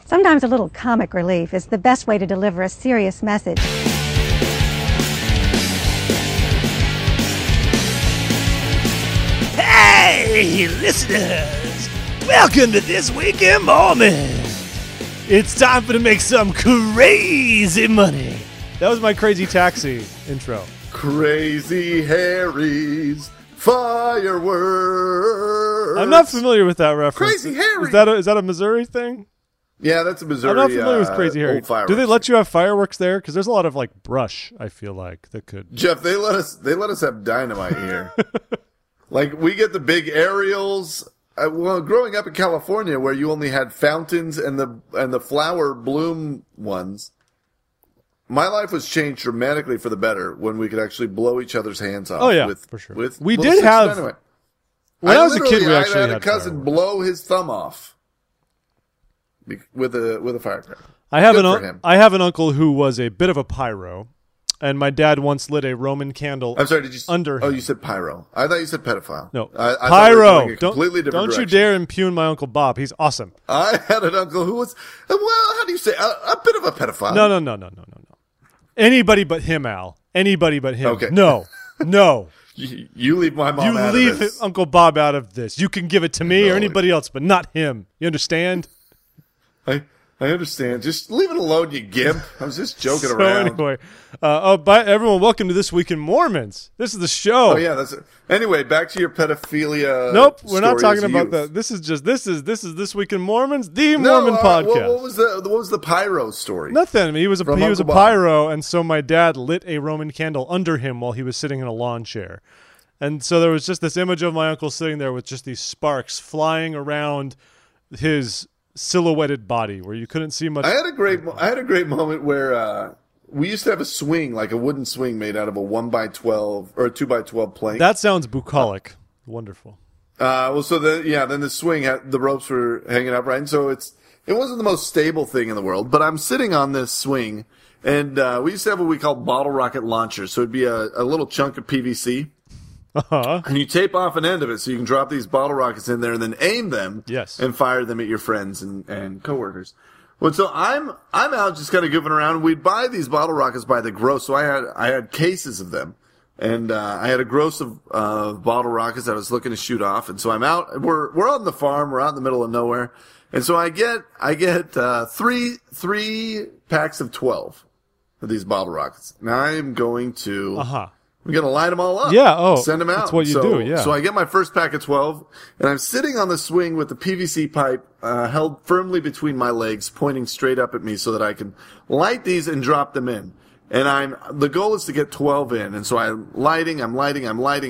Sometimes a little comic relief is the best way to deliver a serious message. Hey, listeners! Welcome to This Week in Mormons! It's time to make some crazy money. That was my Crazy Taxi intro. Crazy Harry's fireworks. I'm not familiar with that reference. Crazy Harry. Is that a Missouri thing? Yeah, that's a Missouri. I'm not familiar with Crazy Harry. Do they let you have fireworks there? Because there's a lot of like brush. I feel like that could. Jeff, they let us have dynamite here. Like we get the big aerials. Well, growing up in California, where you only had fountains and the flower bloom ones, my life was changed dramatically for the better when we could actually blow each other's hands off. Oh yeah, for sure. We did have. Dynamite. When I was a kid, we actually had a cousin fireworks. blow his thumb off with a firecracker. I have an uncle who was a bit of a pyro, and my dad once lit a Roman candle. I'm sorry, did you? Under Oh, him. you said pyro. I thought you said pedophile. No, I thought we were pyro. going a completely different Don't you direction. dare impugn my Uncle Bob. He's awesome. I had an uncle who was, well, how do you say, a bit of a pedophile. No. Anybody but him, Al. Anybody but him. Okay. No. You leave my mom You out leave of this. Uncle Bob out of this. You can give it to me or No. anybody else, but not him. You understand? I understand. Just leave it alone, you gimp. I was just joking So around. anyway, everyone, welcome to This Week in Mormons. This is the show. Oh yeah, that's it. Anyway, back to your pedophilia. Nope, we're not story talking as about youth. that. This is This Week in Mormons, the Mormon podcast. What was the pyro story? Nothing. I mean, he was a From Uncle Bob. pyro, and so my dad lit a Roman candle under him while he was sitting in a lawn chair. And so there was just this image of my uncle sitting there with just these sparks flying around his silhouetted body where you couldn't see much. I had a great moment where we used to have a swing, like a wooden swing made out of a 1x12 or a 2x12 plank. That sounds bucolic. Wonderful. Then the swing had, the ropes were hanging up, right? And so it wasn't the most stable thing in the world, but I'm sitting on this swing, and we used to have what we called bottle rocket launchers. So it'd be a little chunk of PVC. Uh-huh. And you tape off an end of it so you can drop these bottle rockets in there and then aim them. Yes. And fire them at your friends and coworkers. Well, so I'm out just kind of goofing around. We'd buy these bottle rockets by the gross. So I had cases of them. And I had a gross of bottle rockets that I was looking to shoot off. And so I'm out. We're on the farm. We're out in the middle of nowhere. And so I get three packs of 12 of these bottle rockets. Now I am going to I'm going to light them all up. Yeah, send them out. That's what you do, yeah. So I get my first pack of 12, and I'm sitting on the swing with the PVC pipe held firmly between my legs, pointing straight up at me so that I can light these and drop them in. And the goal is to get 12 in. And so I'm lighting. And by the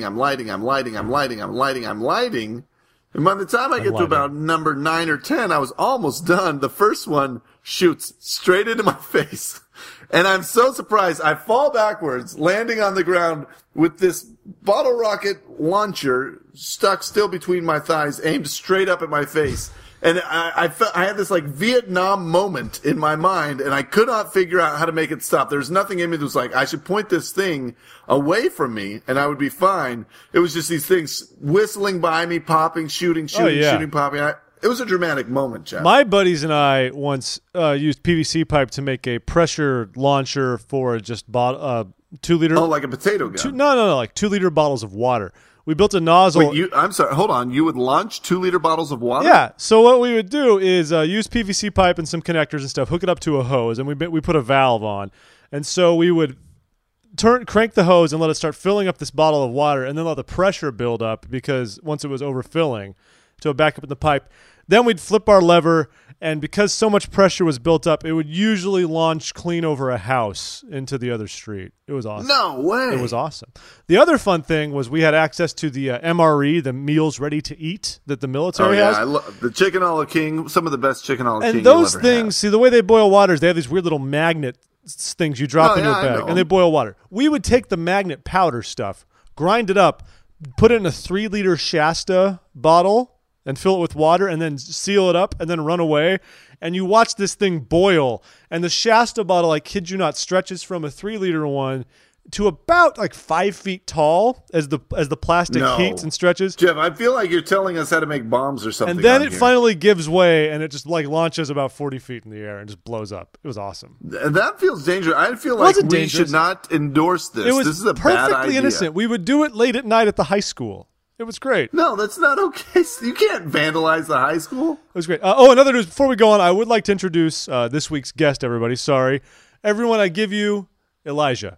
time I get to about number 9 or 10, I was almost done. The first one shoots straight into my face. And I'm so surprised. I fall backwards, landing on the ground with this bottle rocket launcher stuck still between my thighs, aimed straight up at my face. And I had this like Vietnam moment in my mind, and I could not figure out how to make it stop. There's nothing in me that was like, I should point this thing away from me, and I would be fine. It was just these things whistling by me, popping, shooting, popping. It was a dramatic moment, Jeff. My buddies and I once used PVC pipe to make a pressure launcher for just 2 liter. Oh, like a potato gun. No, like 2 liter bottles of water. We built a nozzle. Wait, I'm sorry. Hold on. You would launch 2 liter bottles of water? Yeah. So what we would do is use PVC pipe and some connectors and stuff, hook it up to a hose, and we put a valve on. And so we would crank the hose and let it start filling up this bottle of water, and then let the pressure build up because once it was overfilling, to back up in the pipe. Then we'd flip our lever, and because so much pressure was built up, it would usually launch clean over a house into the other street. It was awesome. No way. It was awesome. The other fun thing was we had access to the MRE, the meals ready to eat that the military has. I love the chicken a la king, some of the best chicken a la king. And those you'll ever things, have. see, the way they boil water is they have these weird little magnet things you drop into a bag, and they boil water. We would take the magnet powder stuff, grind it up, put it in a 3 liter Shasta bottle, and fill it with water and then seal it up and then run away. And you watch this thing boil. And the Shasta bottle, I kid you not, stretches from a 3 liter one to about like 5 feet tall as the plastic No. heats and stretches. Jeff, I feel like you're telling us how to make bombs or something. And then on it here. finally gives way, and it just like launches about 40 feet in the air and just blows up. It was awesome. That feels dangerous. I feel like wasn't we dangerous. should not endorse this. It was This is a bad perfectly idea. innocent. We would do it late at night at the high school. It was great. No, that's not okay. You can't vandalize the high school. It was great. Another news. Before we go on, I would like to introduce this week's guest, everybody. Sorry. Everyone, I give you Elijah.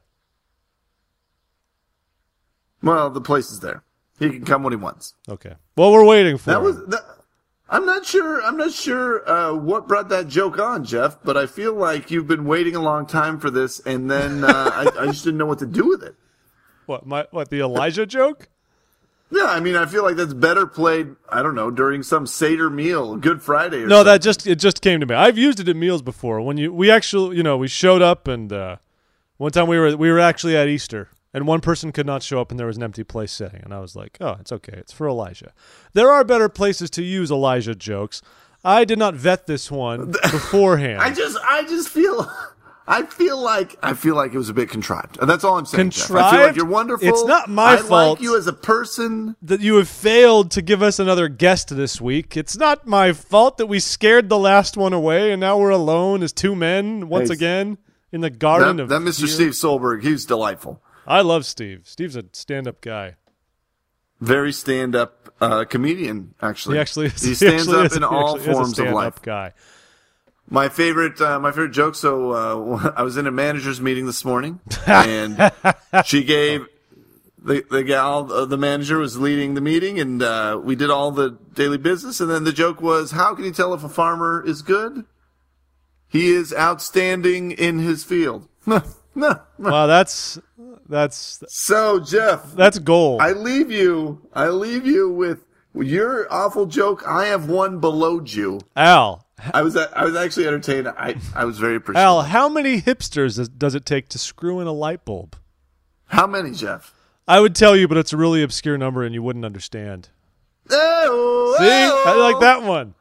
Well, the place is there. He can come when he wants. Okay. Well, we're waiting for him. I'm not sure what brought that joke on, Jeff, but I feel like you've been waiting a long time for this, and then I just didn't know what to do with it. What, the Elijah joke? Yeah, I mean, I feel like that's better played, I don't know, during some Seder meal, Good Friday or No, something. it just came to me. I've used it at meals before. When we actually, we showed up, and one time we were actually at Easter, and one person could not show up, and there was an empty place sitting, and I was like, oh, it's okay, it's for Elijah. There are better places to use Elijah jokes. I did not vet this one beforehand. I just feel I feel like it was a bit contrived. And that's all I'm saying, Jeff. I feel like Contrived? you're wonderful. It's not my I fault. like you as a person. That you have failed to give us another guest this week. It's not my fault that we scared the last one away, and now we're alone as two men once Hey, again in the garden of That Mr. fear. Steve Solberg, he's delightful. I love Steve. Steve's a stand-up guy. Very stand-up comedian, actually. He actually is. He stands actually up is- in he all actually is a forms of stand-up life. guy. My favorite joke. So I was in a manager's meeting this morning, and she gave the gal, the manager was leading the meeting, and we did all the daily business. And then the joke was, how can you tell if a farmer is good? He is outstanding in his field. Wow, that's So Jeff, gold. I leave you with your awful joke. I have one below you. Al, I was actually entertained. I was very appreciative. Al, how many hipsters does it take to screw in a light bulb? How many, Jeff? I would tell you, but it's a really obscure number, and you wouldn't understand. Oh, See, I like that one.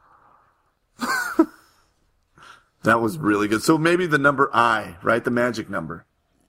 That was really good. So maybe the number I, right? The magic number.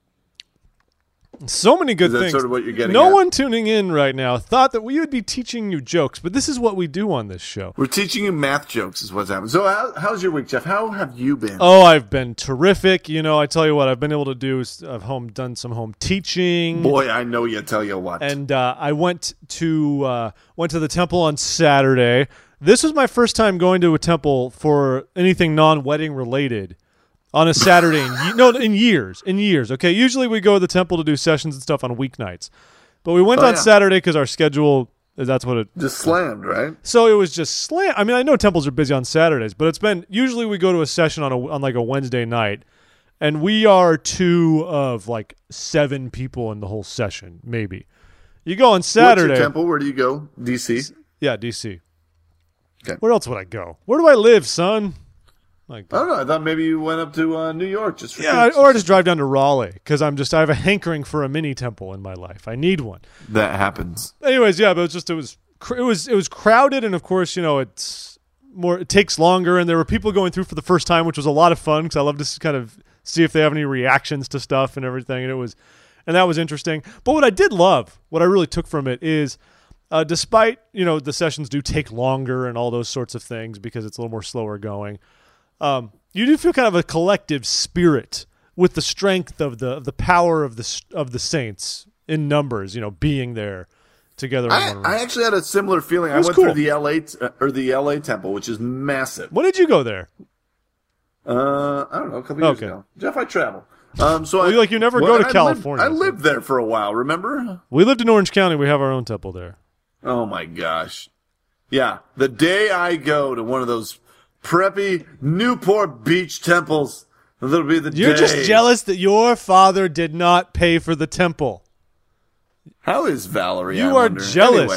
So many good Is that things. sort of what you're getting No at? one tuning in right now thought that we would be teaching you jokes, but this is what we do on this show. We're teaching you math jokes is what's happening. So how's your week, Jeff? How have you been? Oh, I've been terrific. I tell you what, I've been able to do is I've done some home teaching. Boy, I know you tell you what. And I went to the temple on Saturday. This was my first time going to a temple for anything non-wedding related on a Saturday. in years. Okay, usually we go to the temple to do sessions and stuff on weeknights, but we went on yeah. Saturday because our schedule. That's what it. Just slammed, right? So it was just slam. I mean, I know temples are busy on Saturdays, but it's been usually we go to a session on like a Wednesday night, and we are two of like 7 people in the whole session, maybe. You go on Saturday. What's your temple? Where do you go? DC? Yeah, DC. Okay. Where else would I go? Where do I live, son? Like, I don't know. I thought maybe you went up to New York just for yeah, kids. or I just drive down to Raleigh because I have a hankering for a mini temple in my life. I need one. That happens. Anyways, yeah, but it was crowded, and of course, it's more. It takes longer, and there were people going through for the first time, which was a lot of fun because I love to kind of see if they have any reactions to stuff and everything, and that was interesting. But what I did love, what I really took from it is. Despite, the sessions do take longer and all those sorts of things because it's a little more slower going, you do feel kind of a collective spirit with the strength of the power of the saints in numbers, being there together. In one room. I actually had a similar feeling. I was went cool. through the LA temple, which is massive. When did you go there? I don't know, a couple years Okay. ago. Jeff, I travel. You never go to California. I lived there for a while, remember? We lived in Orange County. We have our own temple there. Oh my gosh. Yeah, the day I go to one of those preppy Newport Beach temples, that'll be the day. You're just jealous that your father did not pay for the temple. How is Valerie? You I are wonder? jealous. Anyway.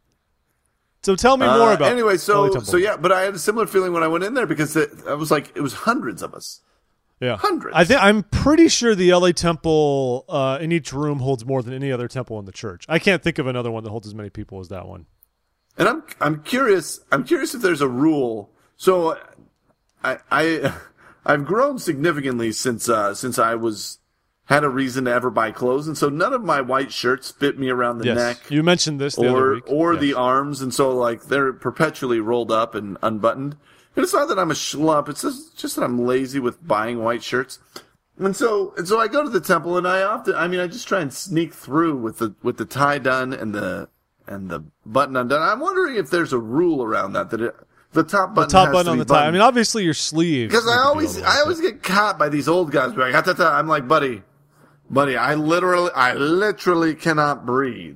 So tell me more about Anyway, LA so Temple. yeah, but I had a similar feeling when I went in there because it was hundreds of us. Yeah. Hundreds. I'm pretty sure the LA temple in each room holds more than any other temple in the church. I can't think of another one that holds as many people as that one. And I'm curious if there's a rule. So I've grown significantly since I was had a reason to ever buy clothes, and so none of my white shirts fit me around the Yes. neck You mentioned this the other week. or Yes. the arms, and so like they're perpetually rolled up and unbuttoned. And it's not that I'm a schlub; it's just that I'm lazy with buying white shirts. And so I go to the temple, and I just try and sneak through with the tie done and the button undone. I'm wondering if there's a rule around that the top button has to on be the tie. I buttoned. mean, obviously your sleeves. Because need I to be always all the way. get caught by these old guys. Like, "Ah-ta-ta." I'm like, buddy, I literally cannot breathe.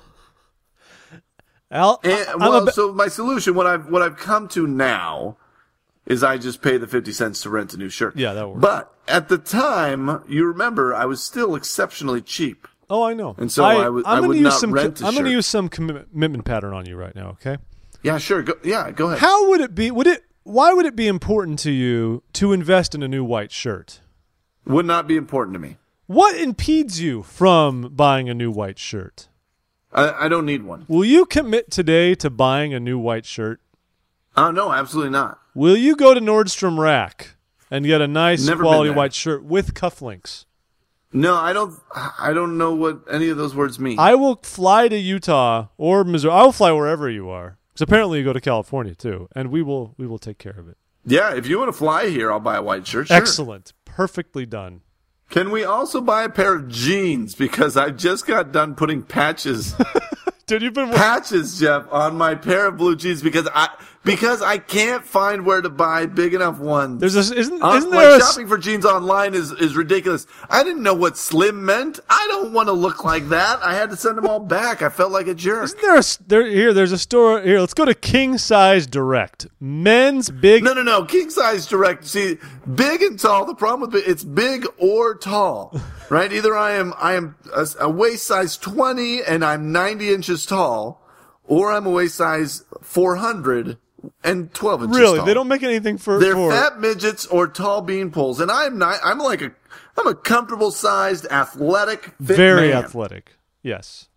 So my solution, what I've come to now, is I just pay the 50 cents to rent a new shirt. Yeah, that works. But at the time, you remember, I was still exceptionally cheap. Oh, I know. And so I would not rent a I'm going to shirt. use some commitment pattern on you right now. Okay. Yeah, sure. Go ahead. How would it be? Why would it be important to you to invest in a new white shirt? Would not be important to me. What impedes you from buying a new white shirt? I don't need one. Will you commit today to buying a new white shirt? No, absolutely not. Will you go to Nordstrom Rack and get a nice Never quality been there. white shirt with cufflinks? No, I don't know what any of those words mean. I will fly to Utah or Missouri. I will fly wherever you are. Because apparently you go to California too, and we will take care of it. Yeah, if you want to fly here, I'll buy a white shirt. Sure. Excellent. Perfectly done. Can we also buy a pair of jeans? Because I just got done putting patches, Dude, you've been Jeff, on my pair of blue jeans because I can't find where to buy big enough ones. isn't Like there a shopping for jeans online is ridiculous. I didn't know what slim meant. I don't want to look like that. I had to send them all back. I felt like a jerk. Isn't there's a store here. Let's go to King Size Direct. Men's big. No. King size direct. See, big and tall. The problem with it's big or tall, right? Either I am a waist size 20 and I'm 90 inches tall, or I'm a waist size 400 and 12 inches Really? tall. They don't make anything for. They're fat midgets or tall bean poles, and I'm not. I'm a comfortable sized, athletic, fit very man. athletic. Yes.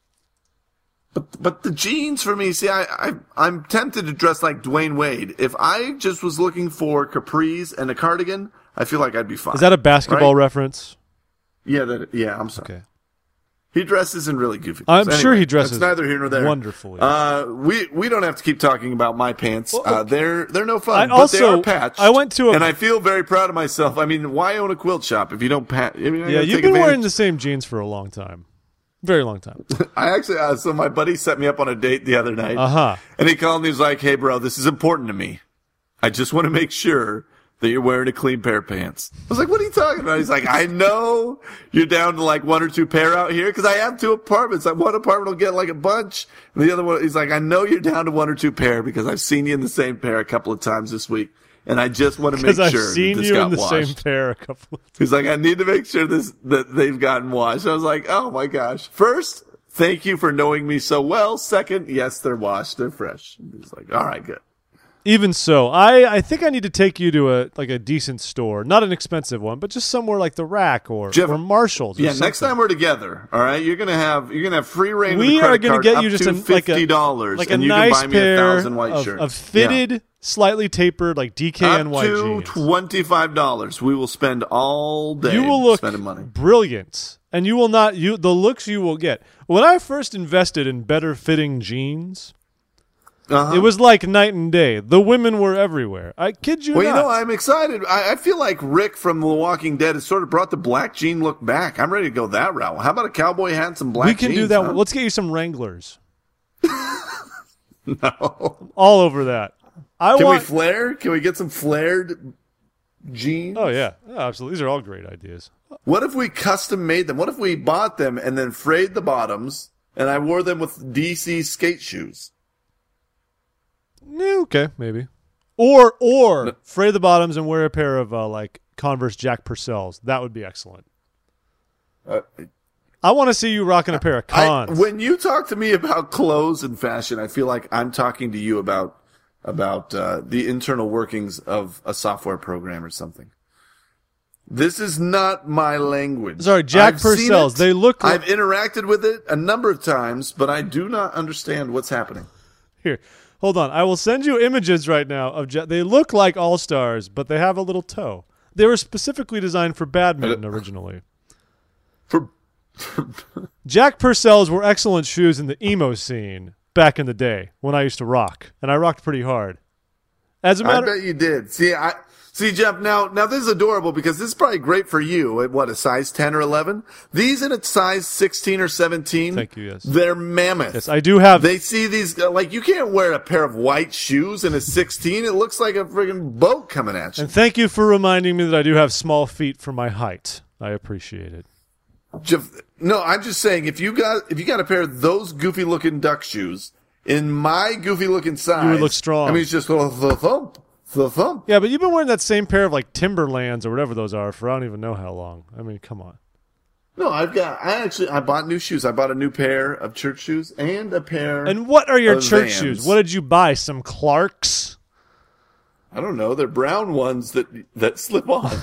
But the jeans for me, see, I'm tempted to dress like Dwayne Wade. If I just was looking for capris and a cardigan, I feel like I'd be fine. Is that a basketball right? reference? Yeah, I'm sorry. Okay. He dresses in really goofy I'm clothes. sure Anyway, he dresses It's neither here nor there. wonderfully. We don't have to keep talking about my pants. Well, They're no fun. I but they also- are patched. I went to a- and I feel very proud of myself. I mean, why own a quilt shop if you don't patch? I mean, I Yeah, gotta you've take been wearing advantage. the same jeans for a long time. Very long time. I actually, so my buddy set me up on a date the other night. Uh-huh. And he called me. He's like, "Hey, bro, this is important to me. I just want to make sure that you're wearing a clean pair of pants." I was like, "What are you talking about?" He's like, "I know you're down to like one or two pair out here because I have two apartments. Like one apartment will get like a bunch, and the other one." He's like, "I know you're down to one or two pair because I've seen you in the same pair a couple of times this week, and I just want to make Because sure I've seen that this you got in the washed." same pair a couple of times. He's like, "I need to make sure that they've gotten washed." I was like, "Oh my gosh! First, thank you for knowing me so well. Second, yes, they're washed, they're fresh." He's like, "All right, good." Even so, I think I need to take you to a decent store, not an expensive one, but just somewhere like the Rack or Marshalls. Or Yeah, something. next time we're together, all right, you're gonna have free reign. We of the are going to get you just $50, like a and you nice can buy me pair 1,000 white shirts of fitted, slightly tapered, like DKNY up to jeans. $25. We will spend all day. You will look spending money. brilliant, and you will not. The looks you will get. When I first invested in better fitting jeans, Uh-huh. it was like night and day. The women were everywhere. I kid you Well, not. you know, I'm excited. I feel like Rick from The Walking Dead has sort of brought the black jean look back. I'm ready to go that route. How about a cowboy hat and some black we can jeans? do that. Huh? Let's get you some Wranglers. No. All over that. Can we flare? Can we get some flared jeans? Oh yeah, absolutely. These are all great ideas. What if we custom made them? What if we bought them and then frayed the bottoms and I wore them with DC skate shoes? Yeah, okay, maybe. Or fray the bottoms and wear a pair of like Converse Jack Purcells. That would be excellent. I want to see you rocking a pair of Cons. When you talk to me about clothes and fashion, I feel like I'm talking to you about the internal workings of a software program or something. This is not my language. Sorry, Jack I've seen Purcells. it. They look like- I've interacted with it a number of times, but I do not understand what's happening. Here, hold on. I will send you images right now of they look like All-Stars, but they have a little toe. They were specifically designed for badminton originally. For Jack Purcell's were excellent shoes in the emo scene back in the day when I used to rock, and I rocked pretty hard. As a I matter, bet you did. See, Jeff. Now this is adorable because this is probably great for you. At what, a size 10 or 11? These in a size 16 or 17. Thank you. Yes, they're mammoth. yes, I do have. They see these like you can't wear a pair of white shoes in a 16. It looks like a friggin' boat coming at you. And thank you for reminding me that I do have small feet for my height. I appreciate it. Jeff, no, I'm just saying if you got a pair of those goofy looking duck shoes in my goofy looking size, You would look strong. I mean, it's just the thump. Yeah, but you've been wearing that same pair of like Timberlands or whatever those are for I don't even know how long. I mean, come on. No, I bought new shoes. I bought a new pair of church shoes and a pair. And what are your of church Vans. shoes? What did you buy? Some Clarks? I don't know. They're brown ones that slip on.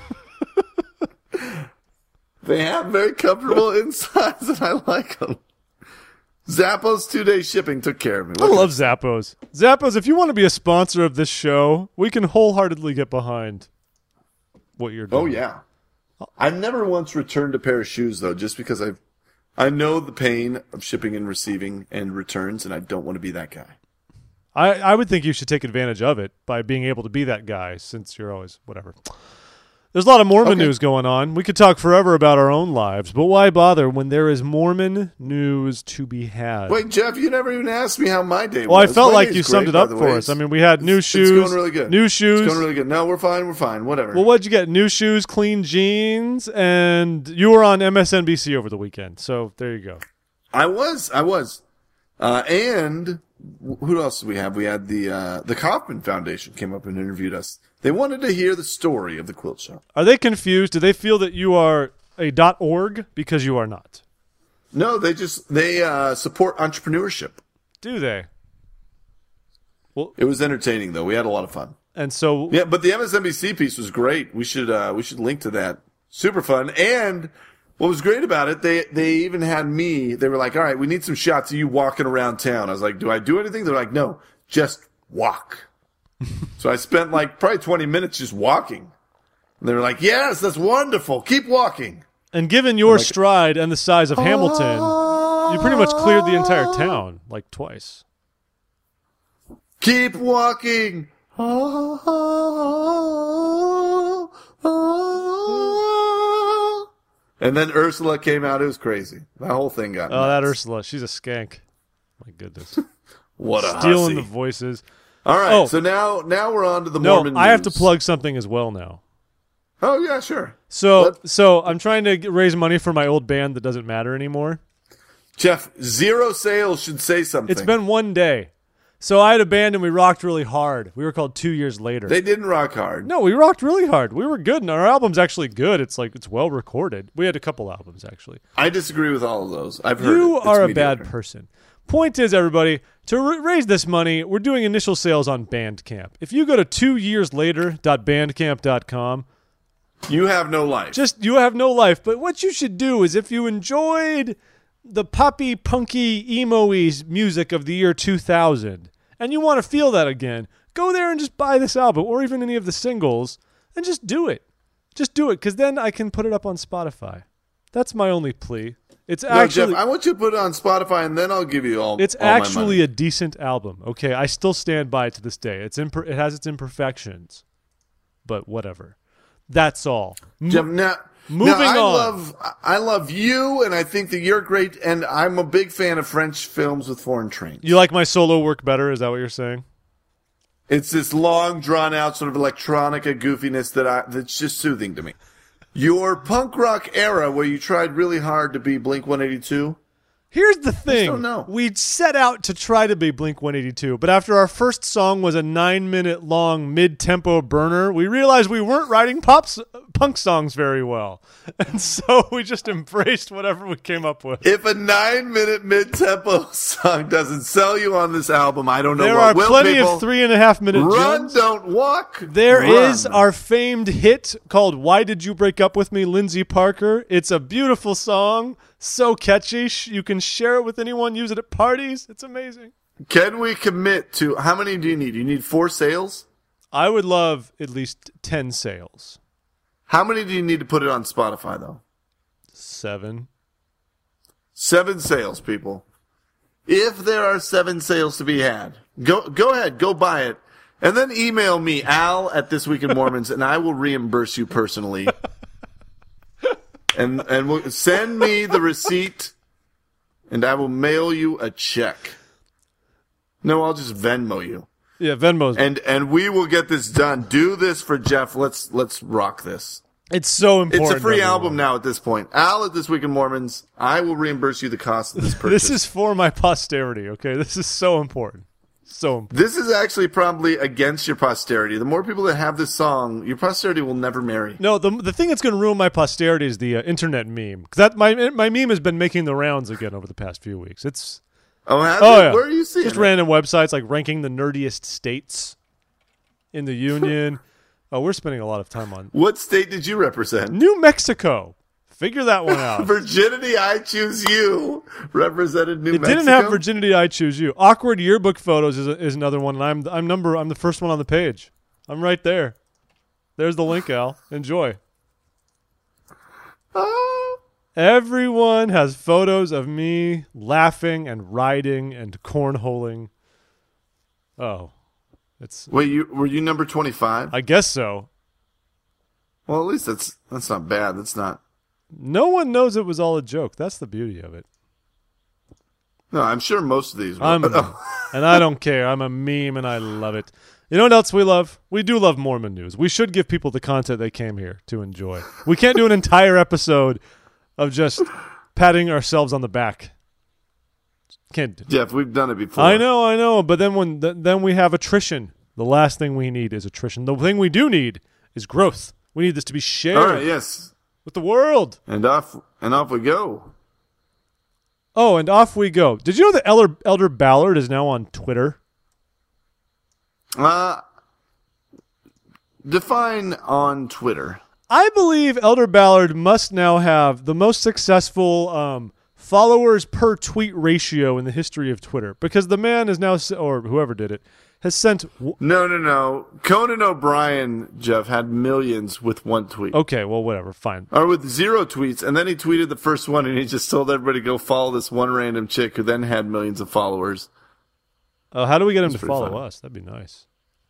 They have very comfortable insides, and I like them. Zappos 2-day shipping took care of me. I love Zappos. Zappos, if you want to be a sponsor of this show, we can wholeheartedly get behind what you're doing. Oh yeah. I've never once returned a pair of shoes though, just because I know the pain of shipping and receiving and returns, and I don't want to be that guy. I would think you should take advantage of it by being able to be that guy since you're always whatever. There's a lot of Mormon news going on. We could talk forever about our own lives, but why bother when there is Mormon news to be had? Wait, Jeff, you never even asked me how my day was. Well, I felt My like day's you great, summed it by up the for way. us. I mean, we had new shoes. It's going really good. New shoes. It's going really good. No, we're fine. Whatever. Well, what'd you get? New shoes, clean jeans, and you were on MSNBC over the weekend. So there you go. I was. And who else did we have? We had the Kaufman Foundation came up and interviewed us. They wanted to hear the story of the quilt shop. Are they confused? Do they feel that you are a .org because you are not? No, they support entrepreneurship. Do they? Well, It was entertaining though. We had a lot of fun. and so Yeah, but the MSNBC piece was great. We should link to that. Super fun. And what was great about it, they even had me. They were like, "All right, we need some shots of you walking around town." I was like, "Do I do anything?" They're like, "No, just walk." So I spent like probably 20 minutes just walking. And they were like, "Yes, that's wonderful. Keep walking." And given your stride and the size of Hamilton, you pretty much cleared the entire town like twice. Keep walking. And then Ursula came out. It was crazy. That whole thing got Oh, that nuts. Ursula, she's a skank. My goodness. What a Stealing hussy. the voices. All right, Oh. so now we're on to the No, Mormon I have to news. plug something as well now. Oh, yeah, sure. So I'm trying to raise money for my old band that doesn't matter anymore. Jeff, zero sales should say something. It's been one day. So I had a band and we rocked really hard. We were called 2 years later. They didn't rock hard. No, we rocked really hard. We were good, and our album's actually good. It's well recorded. We had a couple albums actually. I disagree with all of those. I've heard You it. It's are a mediocre. bad person. Point is, everybody, to raise this money, we're doing initial sales on Bandcamp. If you go to 2yearslater.bandcamp.com, You have no life. you have no life. But what you should do is if you enjoyed the poppy, punky, emo-y music of the year 2000 and you want to feel that again, go there and just buy this album or even any of the singles and just do it. Just do it, because then I can put it up on Spotify. That's my only plea. It's No, actually... Jeff, I want you to put it on Spotify, and then I'll give you all. It's all my actually money. a decent album. Okay, I still stand by it to this day. It has its imperfections, but whatever. That's all. Jeff, now, Moving on. on. I love you, and I think that you're great. And I'm a big fan of French films with foreign trains. You like my solo work better? Is that what you're saying? It's this long, drawn out sort of electronica goofiness that's just soothing to me. Your punk rock era, where you tried really hard to be Blink 182. Here's the thing. don't know. We'd set out to try to be Blink 182, but after our first song was a 9-minute long mid-tempo burner, we realized we weren't writing punk songs very well. And so we just embraced whatever we came up with. If a 9-minute mid-tempo song doesn't sell you on this album, I don't know There what are will. plenty People. of 3.5-minute Run, gems. don't walk. There Run. is our famed hit called Why Did You Break Up With Me, Lindsey Parker. It's a beautiful song, so catchy. You can share it with anyone, use it at parties. It's amazing. Can we commit to, how many do you need? You need 4 sales? I would love at least 10 sales. How many do you need to put it on Spotify, though? 7. 7 sales, people. If there are 7 sales to be had, go ahead, go buy it. And then email me, Al, at This Week in Mormons, and I will reimburse you personally. and we'll send me the receipt, and I will mail you a check. No, I'll just Venmo you. Yeah, Venmo's. And we will get this done. Do this for Jeff. Let's rock this. It's so important. It's a free everyone. album now at this point. Al at This Week in Mormons. I will reimburse you the cost of this purchase. This is for my posterity, okay? This is so important. So important. This is actually probably against your posterity. The more people that have this song, your posterity will never marry. No, the thing that's going to ruin my posterity is the internet meme. 'Cause that my meme has been making the rounds again over the past few weeks. It's Yeah. Where are you seeing just it? random websites like ranking the nerdiest states in the union. Oh, we're spending a lot of time on What state did you represent? New Mexico. Figure that one out. Virginity, I Choose You represented New Mexico. It didn't have Virginity, I Choose You. Awkward yearbook photos is another one, and I'm the first one on the page. I'm right there. There's the link, Al. Enjoy. Everyone has photos of me laughing and riding and cornholing. Oh, Wait, were you number 25? I guess so. Well, at least that's not bad. That's not. No one knows it was all a joke. That's the beauty of it. No, I'm sure most of these were. And I don't care. I'm a meme, and I love it. You know what else we love? We do love Mormon news. We should give people the content they came here to enjoy. We can't do an entire episode of just patting ourselves on the back. Can't do. Jeff, we've done it before. I know. But then then we have attrition. The last thing we need is attrition. The thing we do need is growth. We need this to be shared All right, yes. with the world. And off we go. Oh, and off we go. Did you know that Elder Ballard is now on Twitter? Define on Twitter. I believe Elder Ballard must now have the most successful followers per tweet ratio in the history of Twitter, because the man is now, or whoever did it, has sent. No. Conan O'Brien, Jeff, had millions with one tweet. Okay, well, whatever, fine. Or with 0 tweets, and then he tweeted the first one, and he just told everybody to go follow this one random chick who then had millions of followers. How do we get him to pretty follow funny. us? That'd be nice.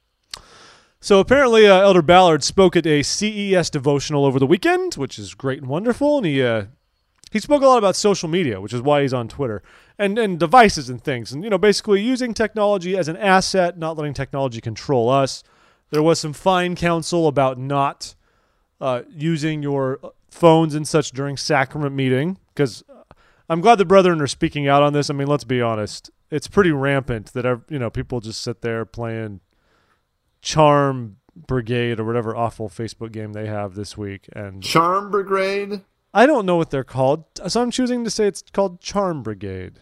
So apparently Elder Ballard spoke at a CES devotional over the weekend, which is great and wonderful, and he spoke a lot about social media, which is why he's on Twitter, and devices and things, and basically using technology as an asset, not letting technology control us. There was some fine counsel about not using your phones and such during sacrament meeting, because I'm glad the brethren are speaking out on this. I mean, let's be honest. It's pretty rampant that people just sit there playing Charm Brigade or whatever awful Facebook game they have this week. And Charm Brigade? I don't know what they're called, so I'm choosing to say it's called Charm Brigade.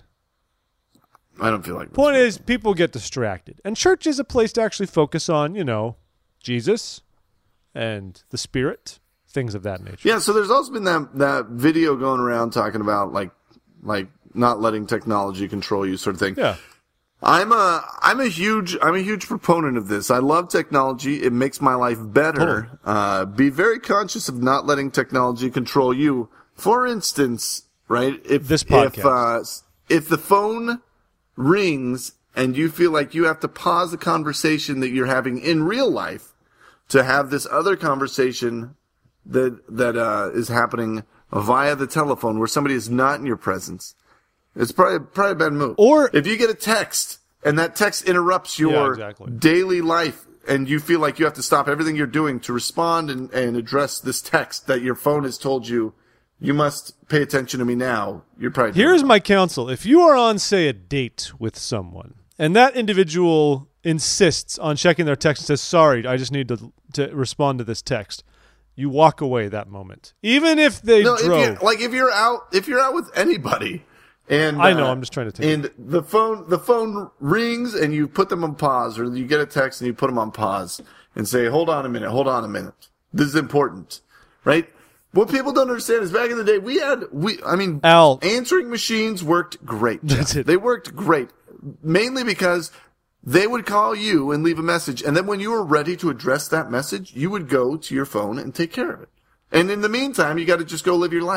I don't feel like this. Point is, people get distracted. And church is a place to actually focus on, Jesus and the Spirit, things of that nature. Yeah, so there's also been that video going around talking about like not letting technology control you, sort of thing. Yeah. I'm a huge proponent of this. I love technology. It makes my life better. Be very conscious of not letting technology control you. For instance, right? If This podcast. If the phone rings and you feel like you have to pause the conversation that you're having in real life to have this other conversation that is happening via the telephone where somebody is not in your presence, it's probably a bad move. Or if you get a text and that text interrupts your daily life and you feel like you have to stop everything you're doing to respond and address this text that your phone has told you, you must pay attention to me now. You're probably Here's my counsel. If you are on, say, a date with someone and that individual insists on checking their text and says, sorry, I just need to respond to this text, you walk away that moment. Even if they drove. If you're out with anybody. And I know, I'm just trying to take and the phone rings and you put them on pause, or you get a text and you put them on pause and say, hold on a minute. This is important, right? What people don't understand is back in the day, Al, answering machines worked great. That's it. They worked great, mainly because they would call you and leave a message. And then when you were ready to address that message, you would go to your phone and take care of it. And in the meantime, you got to just go live your life.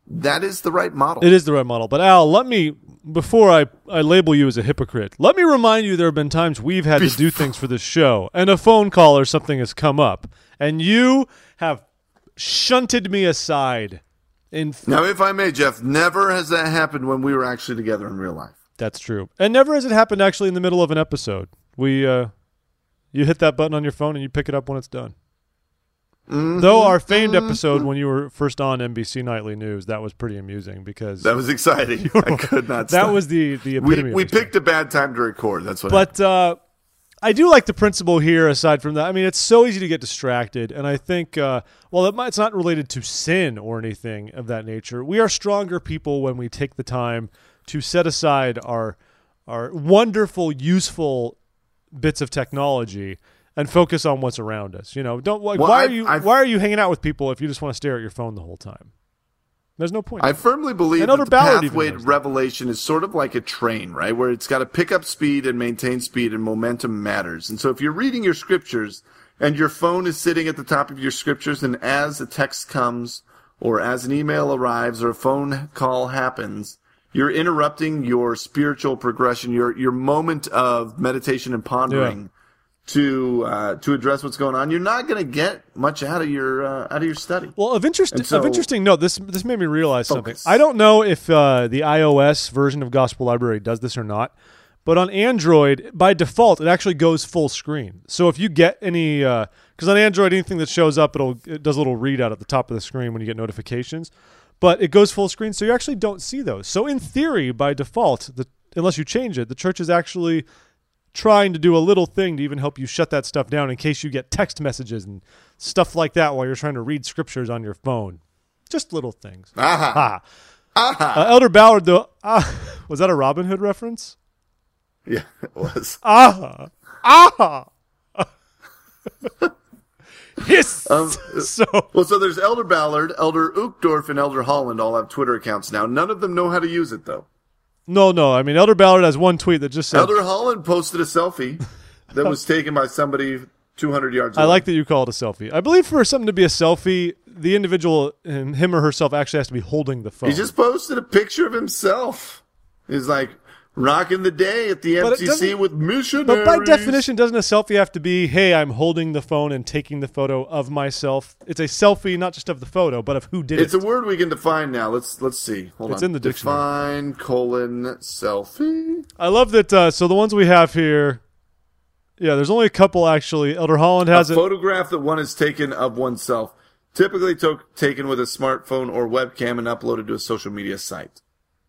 that is the right model. It is the right model. But Al, before I label you as a hypocrite, let me remind you there have been times we've had to do things for this show, and a phone call or something has come up, and you have shunted me aside. Now, if I may, Jeff, never has that happened when we were actually together in real life. That's true. And never has it happened actually in the middle of an episode. You hit that button on your phone and you pick it up when it's done. Mm-hmm. Though our famed episode when you were first on NBC Nightly News, that was pretty amusing because that was exciting. I could not That stop. was the epitome we of picked a bad time to record. That's what But I do like the principle here aside from that. I mean, it's so easy to get distracted, and I think it's not related to sin or anything of that nature. We are stronger people when we take the time to set aside our wonderful, useful bits of technology and focus on what's around us. You know, why are you hanging out with people if you just want to stare at your phone the whole time? There's no point. I firmly believe that the pathway to revelation is sort of like a train, right? Where it's got to pick up speed and maintain speed, and momentum matters. And so if you're reading your scriptures and your phone is sitting at the top of your scriptures, and as a text comes or as an email arrives or a phone call happens, you're interrupting your spiritual progression, your moment of meditation and pondering to address what's going on. You're not going to get much out of your study. Well, of interesting note, this made me realize something. I don't know if the iOS version of Gospel Library does this or not, but on Android, by default, it actually goes full screen. So if you get any, because on Android, anything that shows up, it does a little readout at the top of the screen when you get notifications. But it goes full screen, so you actually don't see those. So in theory, by default, unless you change it, the church is actually trying to do a little thing to even help you shut that stuff down in case you get text messages and stuff like that while you're trying to read scriptures on your phone. Just little things. Elder Ballard, though, was that a Robin Hood reference? Yeah, it was. Hiss. So there's Elder Ballard, Elder Uchtdorf, and Elder Holland all have Twitter accounts now. None of them know how to use it, though. No. I mean, Elder Ballard has one tweet that just said... Elder Holland posted a selfie that was taken by somebody 200 yards away. I like that you call it a selfie. I believe for something to be a selfie, the individual, him or herself, actually has to be holding the phone. He just posted a picture of himself. He's like... rocking the day at the MTC with missionaries. But by definition, doesn't a selfie have to be, hey, I'm holding the phone and taking the photo of myself? It's a selfie, not just of the photo, but of who did it. It's a word we can define now. Let's see. Hold on. It's in the dictionary. Define : selfie. I love that. So the ones we have here, there's only a couple actually. Elder Holland has a photograph that one is taken of oneself, typically taken with a smartphone or webcam and uploaded to a social media site.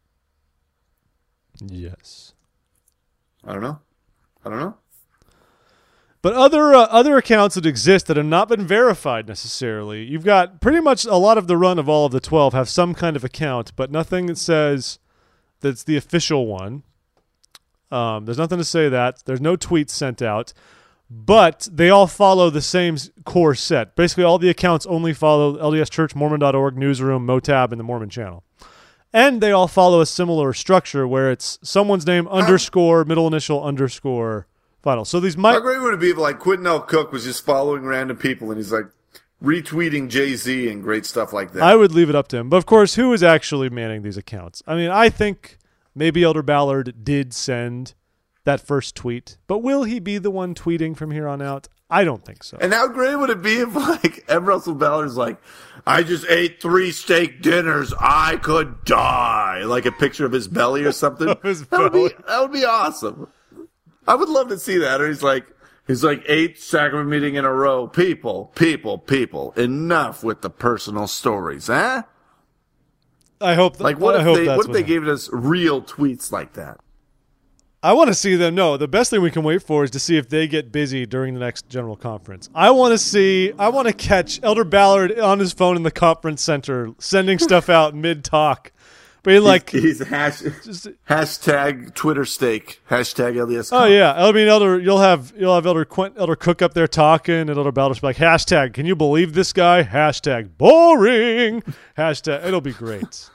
Yes. I don't know. But other accounts that exist that have not been verified necessarily. You've got pretty much a lot of the run of all of the 12 have some kind of account, but nothing that says that's the official one. There's nothing to say that. There's no tweets sent out. But they all follow the same core set. Basically, all the accounts only follow LDS Church, Mormon.org, Newsroom, Motab, and the Mormon Channel. And they all follow a similar structure where it's someone's name underscore, middle initial underscore, final. So these might... How great would it be if like Quentin L. Cook was just following random people and he's like retweeting Jay-Z and great stuff like that? I would leave it up to him. But of course, who is actually manning these accounts? I mean, I think maybe Elder Ballard did send that first tweet. But will he be the one tweeting from here on out? I don't think so. And how great would it be if like M. Russell Ballard's like, I just ate 3 steak dinners. I could die. Like a picture of his belly or something. That would be awesome. I would love to see that. Or he's like 8 sacrament meeting in a row. People. Enough with the personal stories, huh? I hope. What if they gave us real tweets like that? I want to see them. No, the best thing we can wait for is to see if they get busy during the next general conference. I want to catch Elder Ballard on his phone in the conference center, sending stuff out mid-talk. But he's hashtag Twitter steak, hashtag LDS. Oh yeah, I mean you'll have Elder Cook up there talking, and Elder Ballard's like hashtag. Can you believe this guy? Hashtag boring. Hashtag. It'll be great.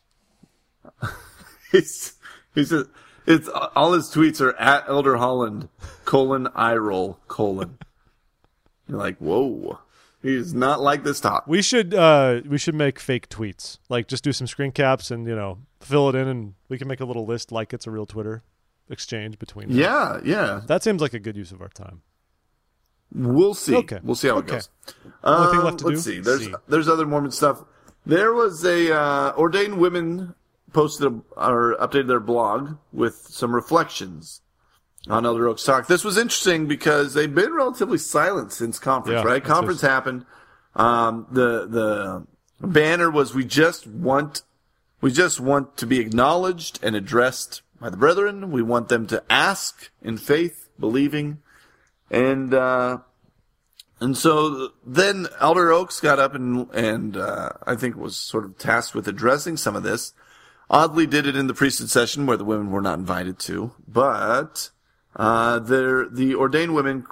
It's all his tweets are at Elder Holland : eye roll : You're like, whoa. He does not like this talk. We should make fake tweets. Like just do some screen caps and fill it in, and we can make a little list like it's a real Twitter exchange between them. Yeah. That seems like a good use of our time. We'll see. Okay. We'll see how it goes. Only thing left to let's do? see. There's other Mormon stuff. There was a ordained women posted or updated their blog with some reflections on Elder Oaks Talk. This was interesting because they've been relatively silent since conference, right? Conference happened. The banner was we just want to be acknowledged and addressed by the brethren. We want them to ask in faith, believing. And so then Elder Oaks got up and I think was sort of tasked with addressing some of this. Oddly did it in the priesthood session where the women were not invited to, but the ordained women,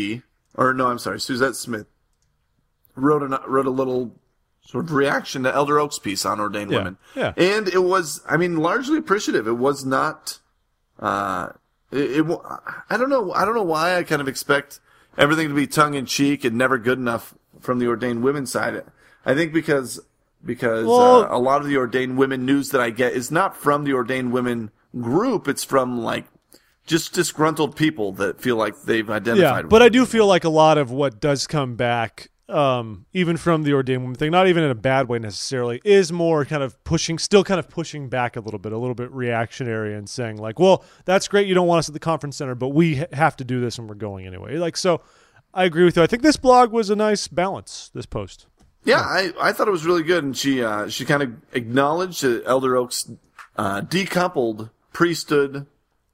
Suzette Smith, wrote a little sort of reaction to Elder Oaks' piece on ordained women. Yeah. And it was, largely appreciative. It was not, I don't know why I kind of expect everything to be tongue in cheek and never good enough from the ordained women side. I think because a lot of the ordained women news that I get is not from the ordained women group. It's from just disgruntled people that feel like they've identified with but it. I do feel like a lot of what does come back, even from the ordained women thing, not even in a bad way necessarily, is more kind of pushing back a little bit reactionary and saying like, well, that's great. You don't want us at the conference center, but we have to do this and we're going anyway. So I agree with you. I think this blog was a nice balance, this post. Yeah, I thought it was really good. And she kind of acknowledged that Elder Oaks, decoupled priesthood,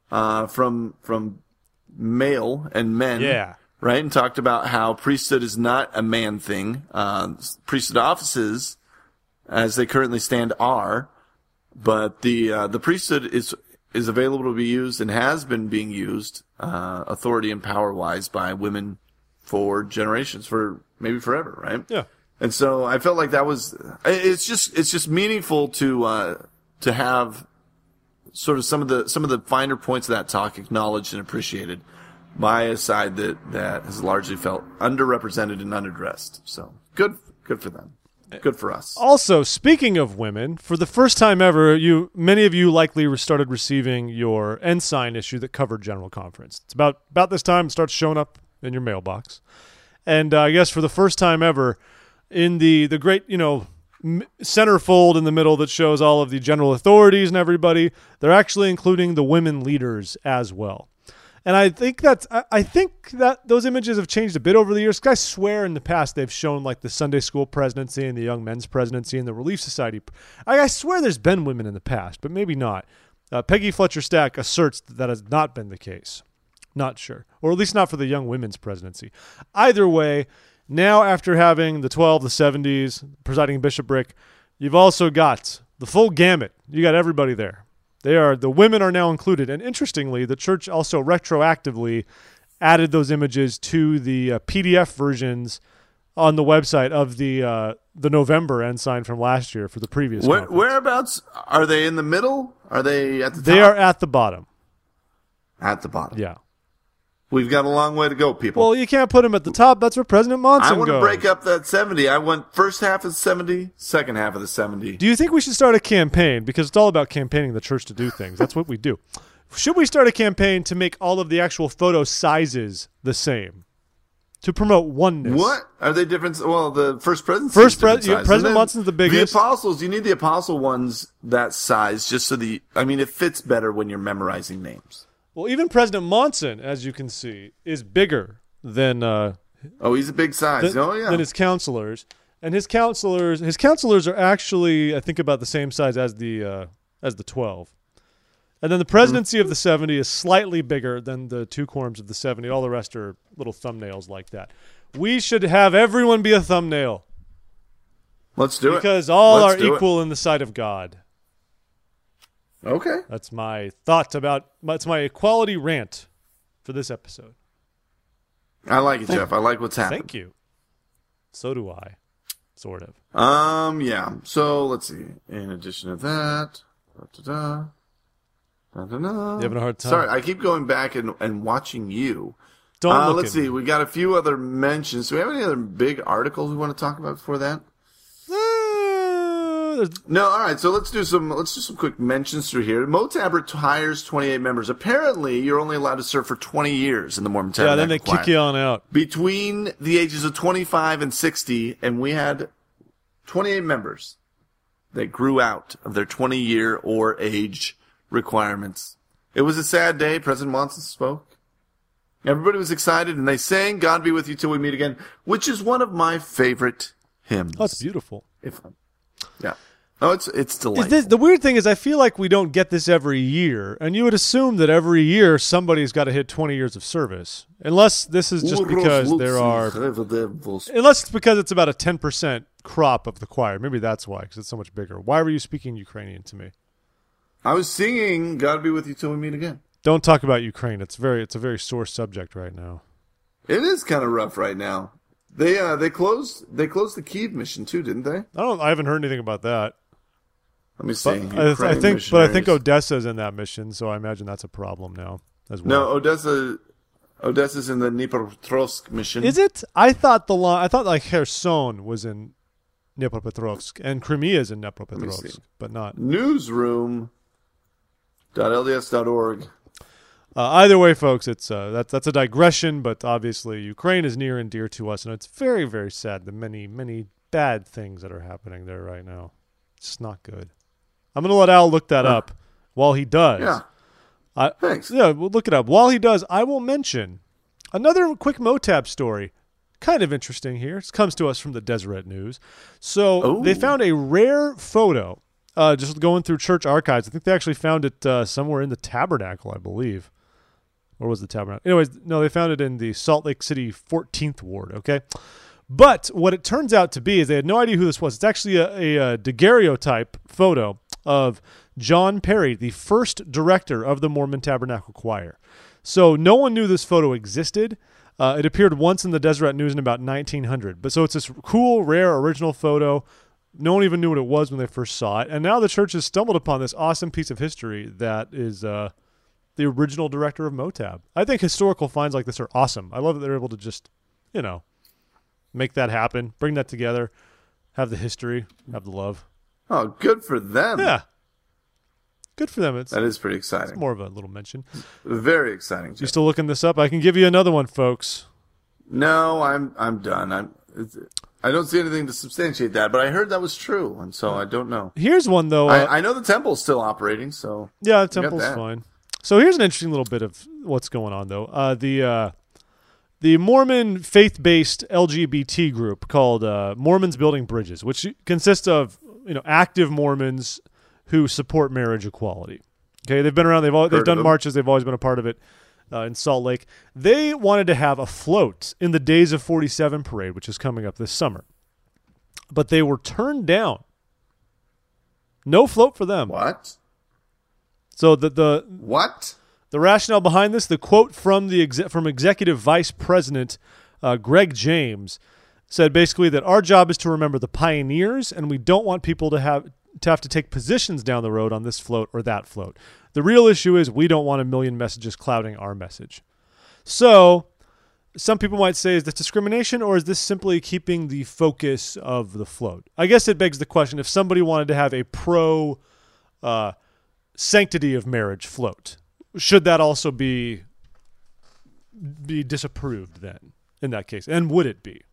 from male and men. Yeah. Right, and talked about how priesthood is not a man thing. Priesthood offices, as they currently stand, are, but the priesthood is available to be used and has been being used, authority and power wise, by women for generations, for maybe forever, right? Yeah. And so I felt like that was it's just meaningful to have sort of some of the finer points of that talk acknowledged and appreciated by a side that has largely felt underrepresented and unaddressed. So good for them. Good for us. Also, speaking of women, for the first time ever, many of you likely started receiving your Ensign issue that covered General Conference. It's about this time it starts showing up in your mailbox. And I guess for the first time ever, in the great, centerfold in the middle that shows all of the general authorities and everybody, they're actually including the women leaders as well. And I think that those images have changed a bit over the years. 'Cause I swear in the past they've shown like the Sunday school presidency and the young men's presidency and the Relief Society. I swear there's been women in the past, but maybe not. Peggy Fletcher Stack asserts that has not been the case. Not sure. Or at least not for the young women's presidency. Either way, now after having the 12, the 70s, presiding bishopric, you've also got the full gamut. You got everybody there. The women are now included. And interestingly, the church also retroactively added those images to the PDF versions on the website of the November Ensign from last year for the previous conference. Whereabouts? Are they in the middle? Are they at the top? They are at the bottom. At the bottom. Yeah. We've got a long way to go, people. Well, you can't put them at the top. That's where President Monson I want to goes. break up that 70. I want first half of the 70, second half of the 70. Do you think we should start a campaign? Because it's all about campaigning the church to do things. That's what we do. Should we start a campaign to make all of the actual photo sizes the same? To promote oneness. What? Are they different? Well, the first presidency President Monson's the biggest. The apostles, you need the apostle ones that size just so it fits better when you're memorizing names. Well, even President Monson, as you can see, is bigger than he's a big size. Than his counselors. And his counselors are actually, I think, about the same size as the 12. And then the presidency of the 70 is slightly bigger than the two quorums of the 70. All the rest are little thumbnails like that. We should have everyone be a thumbnail. Let's do it. Because all are equal in the sight of God. Okay. That's my thought it's my equality rant for this episode. I like it, Jeff. I like what's happening. Thank you. So do I. Sort of. Yeah. So let's see. In addition to that, You having a hard time? Sorry, I keep going back and watching you Don't look let's at see. me. We got a few other mentions. Do we have any other big articles we want to talk about before that? No, all right. So let's do some quick mentions through here. Motab retires 28 members. Apparently, you're only allowed to serve for 20 years in the Mormon Tabernacle. Yeah, then they Choir. kick you on out. Between the ages of 25 and 60, and we had 28 members that grew out of their 20-year or age requirements. It was a sad day. President Monson spoke. Everybody was excited, and they sang "God Be With You Till We Meet Again," which is one of my favorite hymns. Oh, that's beautiful. Yeah. Oh, it's delightful. The weird thing is I feel like we don't get this every year, and you would assume that every year somebody's got to hit 20 years of service. Unless this is just because unless it's because it's about a 10% crop of the choir. Maybe that's why, because it's so much bigger. Why were you speaking Ukrainian to me? I was singing "God Be With You Till We Meet Again." Don't talk about Ukraine. It's a very sore subject right now. It is kind of rough right now. They closed the Kyiv mission too, didn't they? I haven't heard anything about that. Let me see. I think Odessa's in that mission, so I imagine that's a problem now as well. No, Odessa's in the Dnipropetrovsk mission. Is it? I thought like Kherson was in Dnipropetrovsk and Crimea's in Dnipropetrovsk, but not. Newsroom.lds.org. Either way, folks, it's that's a digression, but obviously Ukraine is near and dear to us, and it's very, very sad the many, many bad things that are happening there right now. It's just not good. I'm going to let Al look that up while he does. Yeah. Thanks. Yeah, we'll look it up. While he does, I will mention another quick Motab story. Kind of interesting here. It comes to us from the Deseret News. So they found a rare photo, just going through church archives. I think they actually found it somewhere in the Tabernacle, I believe. Or was the Tabernacle? Anyways, no, they found it in the Salt Lake City 14th Ward, okay? But what it turns out to be is they had no idea who this was. It's actually a daguerreotype photo of John Perry, the first director of the Mormon Tabernacle Choir. So no one knew this photo existed. It appeared once in the Deseret News in about 1900. But so it's this cool, rare, original photo. No one even knew what it was when they first saw it. And now the church has stumbled upon this awesome piece of history that is the original director of Motab. I think historical finds like this are awesome. I love that they're able to just, make that happen, bring that together, have the history, have the love. Oh, good for them. Yeah. Good for them. That is pretty exciting. It's more of a little mention. Very exciting. You still looking this up? I can give you another one, folks. No, I'm done. I don't see anything to substantiate that, but I heard that was true, and so I don't know. Here's one, though. I know the temple's still operating, so... Yeah, the temple's fine. So here's an interesting little bit of what's going on, though. The Mormon faith-based LGBT group called Mormons Building Bridges, which consists of active Mormons who support marriage equality. Okay, they've been around. They've done marches. They've always been a part of it in Salt Lake. They wanted to have a float in the Days of 47 parade, which is coming up this summer, but they were turned down. No float for them. What? So the what? The rationale behind this, the quote from from Executive Vice President Greg James said basically that our job is to remember the pioneers, and we don't want people to have to take positions down the road on this float or that float. The real issue is we don't want a million messages clouding our message. So some people might say, is this discrimination, or is this simply keeping the focus of the float? I guess it begs the question, if somebody wanted to have a pro sanctity of marriage float, should that also be disapproved then in that case? And would it be?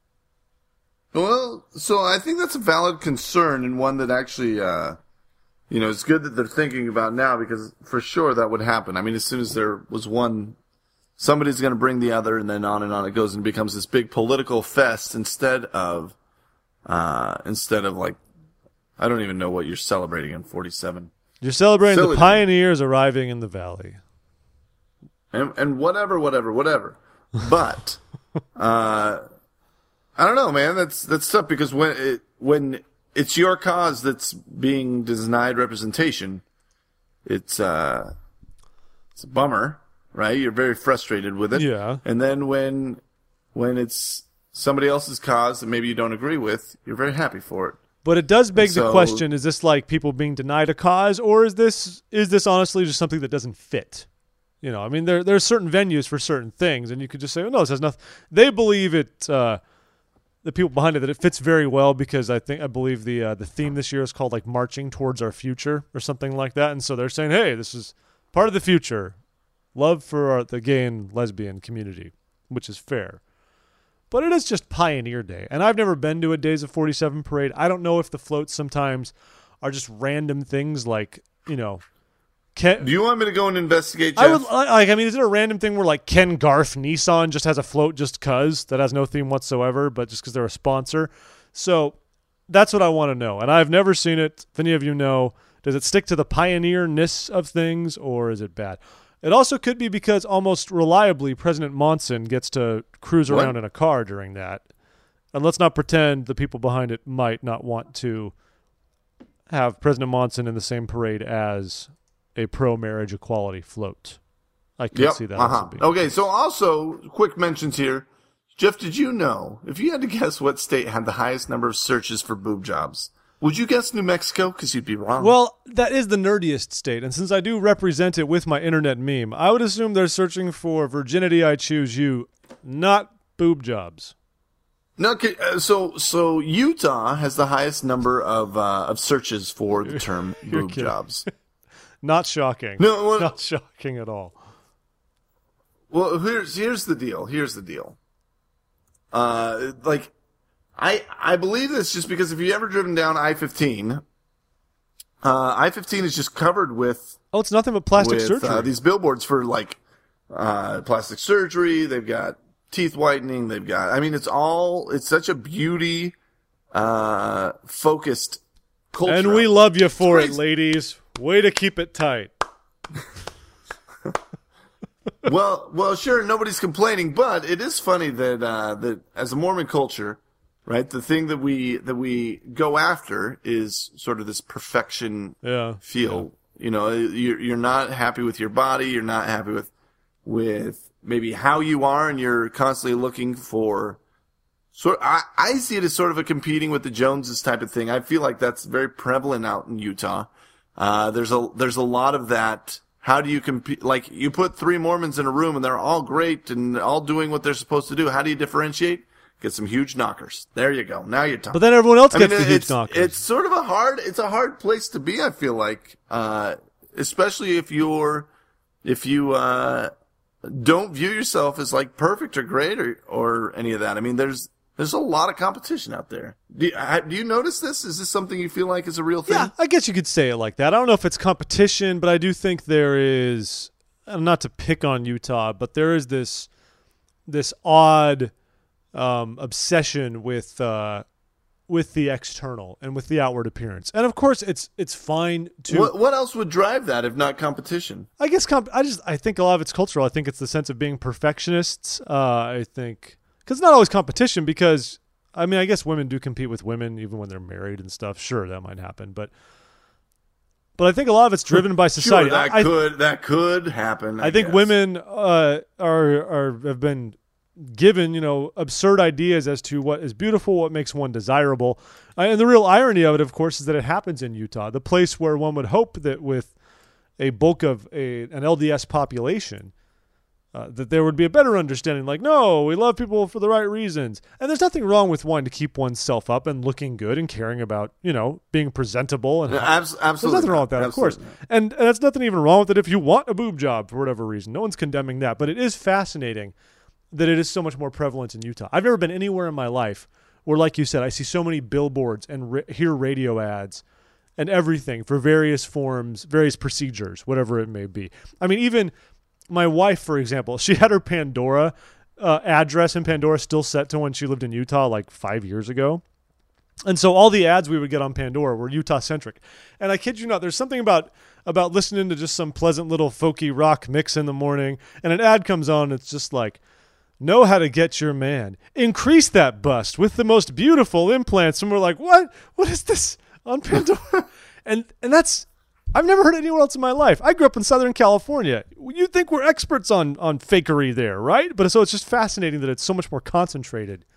Well, so I think that's a valid concern, and one that actually, it's good that they're thinking about now, because for sure that would happen. I mean, as soon as there was one, somebody's going to bring the other, and then on it goes, and becomes this big political fest instead of like, I don't even know what you're celebrating in 47. You're celebrating the pioneers arriving in the valley. And whatever. But, I don't know, man. That's tough, because when it's your cause that's being denied representation, it's a bummer, right? You're very frustrated with it. Yeah. And then when it's somebody else's cause that maybe you don't agree with, you're very happy for it. But it does beg the question, is this like people being denied a cause, or is this honestly just something that doesn't fit? You know, I mean, there's certain venues for certain things, and you could just say, oh, no, this has nothing. They believe it, the people behind it, that it fits very well because I believe the theme this year is called like Marching Towards Our Future or something like that. And so they're saying, hey, this is part of the future. Love for the gay and lesbian community, which is fair. But it is just Pioneer Day. And I've never been to a Days of 47 parade. I don't know if the floats sometimes are just random things like, you know, Do you want me to go and investigate, Jeff? I mean, is it a random thing where like Ken Garff Nissan just has a float just cause that has no theme whatsoever, but just because they're a sponsor? So that's what I want to know. And I've never seen it. If any of you know, does it stick to the pioneer-ness of things or is it bad? It also could be because almost reliably President Monson gets to cruise around in a car during that. And let's not pretend the people behind it might not want to have President Monson in the same parade as a pro-marriage equality float. I can see that. Also being okay, so also, quick mentions here. Jeff, did you know, if you had to guess what state had the highest number of searches for boob jobs, would you guess New Mexico? Because you'd be wrong. Well, that is the nerdiest state, and since I do represent it with my internet meme, I would assume they're searching for virginity I choose you, not boob jobs. No, so Utah has the highest number of searches for the term boob jobs. Not shocking. No, not shocking at all. Well, here's the deal. Here's the deal. Like, I believe this just because if you ever driven down I-15, I-15 is just covered with. Oh, it's nothing but plastic surgery. These billboards for like plastic surgery. They've got teeth whitening. They've got. I mean, it's such a beauty focused culture. And we love you for it, ladies. Way to keep it tight. well, sure, nobody's complaining, but it is funny that that as a Mormon culture, right, the thing that we go after is sort of this perfection feel. Yeah. You know, you're not happy with your body, you're not happy with maybe how you are, and you're constantly looking for. I see it as sort of a competing with the Joneses type of thing. I feel like that's very prevalent out in Utah. There's a lot of that. How do you compete? Like, you put three Mormons in a room and they're all great and all doing what they're supposed to do. How do you differentiate? Get some huge knockers. There you go. Now you're talking. But then everyone else gets the huge knockers. It's sort of a hard place to be, I feel like. Especially if you don't view yourself as like perfect or great or any of that. I mean, there's a lot of competition out there. Do you notice this? Is this something you feel like is a real thing? Yeah, I guess you could say it like that. I don't know if it's competition, but I do think there is, not to pick on Utah, but there is this odd obsession with the external and with the outward appearance. And of course, it's fine to. What else would drive that if not competition? I guess I think a lot of it's cultural. I think it's the sense of being perfectionists. I think. Because it's not always competition because, I mean, I guess women do compete with women even when they're married and stuff. Sure, that might happen. But I think a lot of it's driven by society. Sure, that could happen. I think women have been given, you know, absurd ideas as to what is beautiful, what makes one desirable. And the real irony of it, of course, is that it happens in Utah, the place where one would hope that with a bulk of an LDS population, that there would be a better understanding, like, no, we love people for the right reasons. And there's nothing wrong with wanting to keep oneself up and looking good and caring about, you know, being presentable. And absolutely. There's nothing wrong with that, of course. And that's nothing even wrong with it if you want a boob job for whatever reason. No one's condemning that. But it is fascinating that it is so much more prevalent in Utah. I've never been anywhere in my life where, like you said, I see so many billboards and hear radio ads and everything for various forms, various procedures, whatever it may be. I mean, even my wife, for example, she had her Pandora address in Pandora still set to when she lived in Utah like 5 years ago. And so all the ads we would get on Pandora were Utah-centric. And I kid you not, there's something about listening to just some pleasant little folky rock mix in the morning, and an ad comes on, and it's just like, know how to get your man. Increase that bust with the most beautiful implants. And we're like, what? What is this on Pandora? and that's... I've never heard it anywhere else in my life. I grew up in Southern California. You'd think we're experts on fakery there, right? But so it's just fascinating that it's so much more concentrated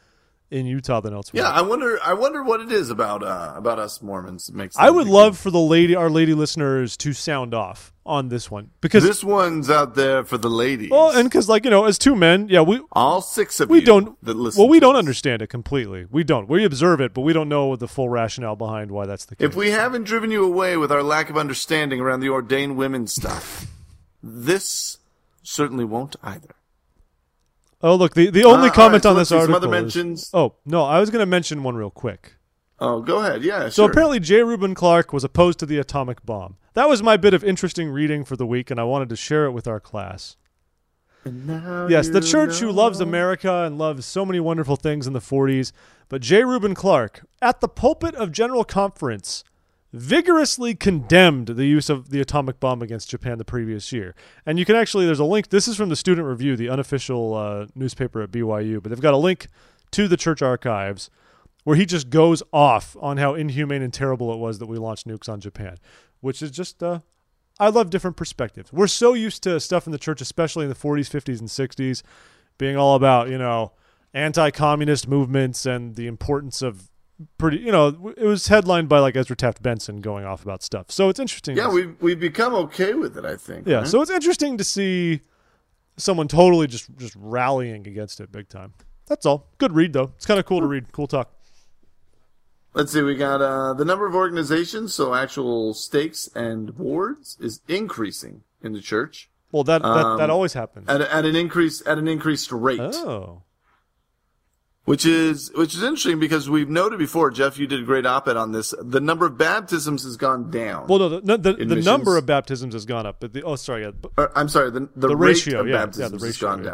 in Utah than elsewhere. Yeah, I wonder what it is about us Mormons that makes. I would love for our lady listeners to sound off on this one, because this one's out there for the ladies. Well, and because as two men, we all six of we you don't that listen. Well, we to don't us. understand it completely. We don't. We observe it, but we don't know the full rationale behind why that's the case. If we haven't driven you away with our lack of understanding around the ordained women stuff, this certainly won't either. Oh, look, the only comment on so this let's see some article other is- mentions. Oh, no, I was going to mention one real quick. Oh, go ahead. Yeah, So sure. apparently J. Reuben Clark was opposed to the atomic bomb. That was my bit of interesting reading for the week, and I wanted to share it with our class. And now Yes, the you church who know. loves America and loves so many wonderful things in the 40s, but J. Reuben Clark, at the pulpit of General Conference, vigorously condemned the use of the atomic bomb against Japan the previous year. And you can actually, there's a link, this is from the Student Review, the unofficial newspaper at BYU, but they've got a link to the church archives where he just goes off on how inhumane and terrible it was that we launched nukes on Japan, which is just, I love different perspectives. We're so used to stuff in the church, especially in the 40s, 50s, and 60s, being all about, anti-communist movements and the importance of it was headlined by like Ezra Taft Benson going off about stuff. So it's interesting. Yeah, we've become okay with it, I think. Yeah, right? so it's interesting to see someone totally just rallying against it big time. That's all. Good read, though. It's kind of cool to read. Cool talk. Let's see. We got the number of organizations, so actual stakes and boards, is increasing in the church. Well, that always happens. At an increased rate. Oh. Which is interesting because we've noted before, Jeff, you did a great op-ed on this. The number of baptisms has gone down. Well, no, the missions. number of baptisms has gone up. But I'm sorry, the rate ratio, of yeah, baptisms the has ratio, gone yeah.